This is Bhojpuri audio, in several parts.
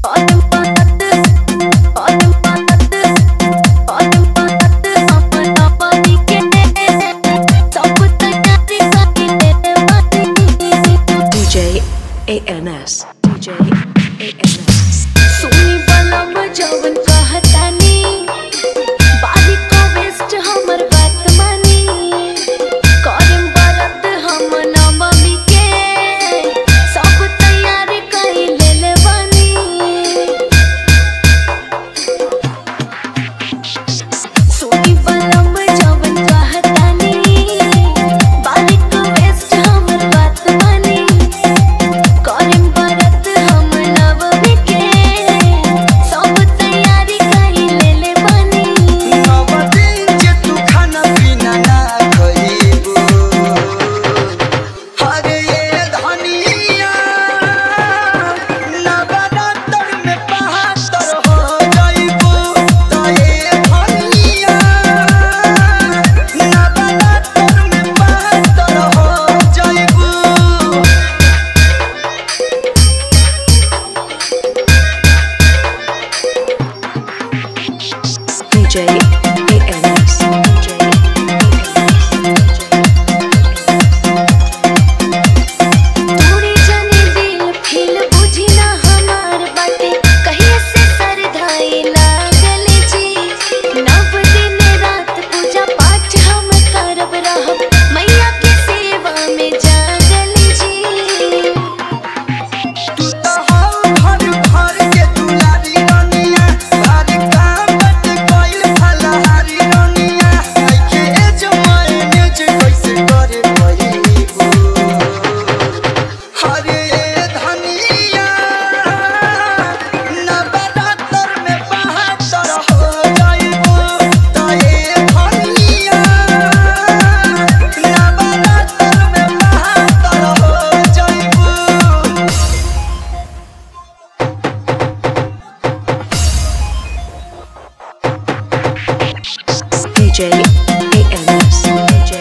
ANS DJ ANS सोनी बलम जवन कहतानी बारी को वेस्ट हमर बात मानी करम बरत हम नवमी के सब तैयारी कर लेले बानी सोनी बलम जवन कहतानी बारी को वेस्ट हमर बात मानी करम बरत हम नवमी के सब तैयारी कर लेले बानी नवदिन जे तू खाना पीना ना खइबो अरे ये धनिया नवरात्र में बहत्तर हो जाइबो त ये धनिया नवरात्र में बहत्तर हो जाइबो DJ ANS DJ थोड़ी जनी दिल फील बुझी ना हमार बाटे कहिए से सरधाई लागल जी नव दिन रात पूजा पाठ हम करब रहब मैया के सेवा में जागल जी तू तो हो घर घर के दुलारी रनिया हर काम बट कोइल फलहारी रनिया आइके जमाने जे कैसे करे पहिबो हरे धनिया नवरात्र में बहत्तर हो जाइबो त ये धनिया नवरात्र में बहत्तर हो जाइबो DJ ANS DJ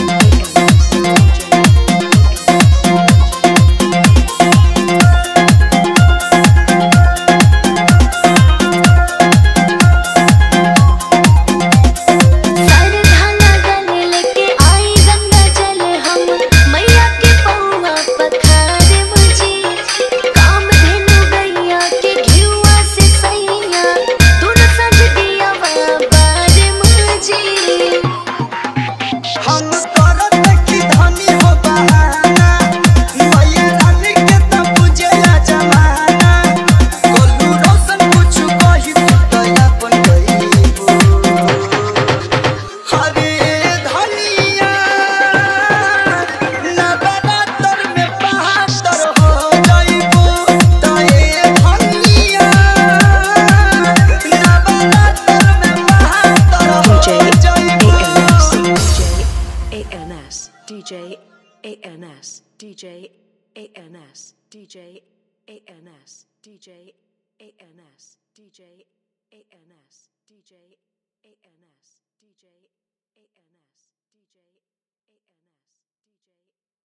सरधाना गले लेके आई गंगा जल हम मैया के पौवा पखारे मुझी काम धेनु गैया के घिउआ से सैया दूर सज दिया बारे मुझी हम करत की धनी हो बहाना मैया रानी के त पूजेला जमाना गोलू रोशन कुछ कही तू त अपन कहिबो हरे धनिया नवरात्र में बहत्तर हो जाइबो त ये धनिया नवरात्र में बहत्तर हो जाइबो DJ ANS DJ ANS DJ ANS DJ ANS DJ ANS DJ ANS DJ ANS DJ ANS